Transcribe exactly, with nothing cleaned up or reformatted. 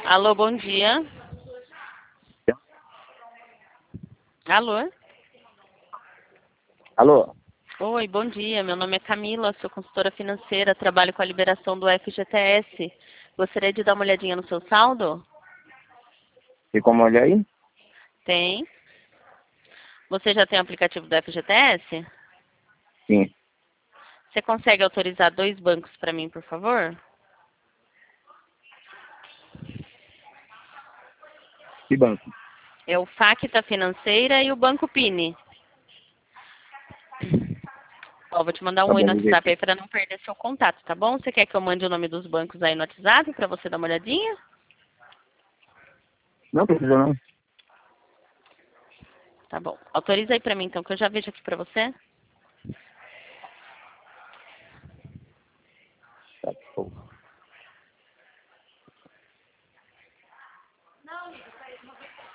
Alô, bom dia. Alô? Alô? Oi, bom dia. Meu nome é Camila, sou consultora financeira, trabalho com a liberação do F G T S. Gostaria de dar uma olhadinha no seu saldo? Tem como olhar aí? Tem. Você já tem o aplicativo do F G T S? Sim. Você consegue autorizar dois bancos para mim, por favor? Que banco? É o Facta Financeira e o Banco Pini. Ó, vou te mandar um Tá oi bom, no vou ver WhatsApp aí aqui. para não perder seu contato, tá bom? Você quer que eu mande o nome dos bancos aí no WhatsApp para você dar uma olhadinha? Não precisa não. Tá bom. Autoriza aí para mim então, que eu já vejo aqui para você.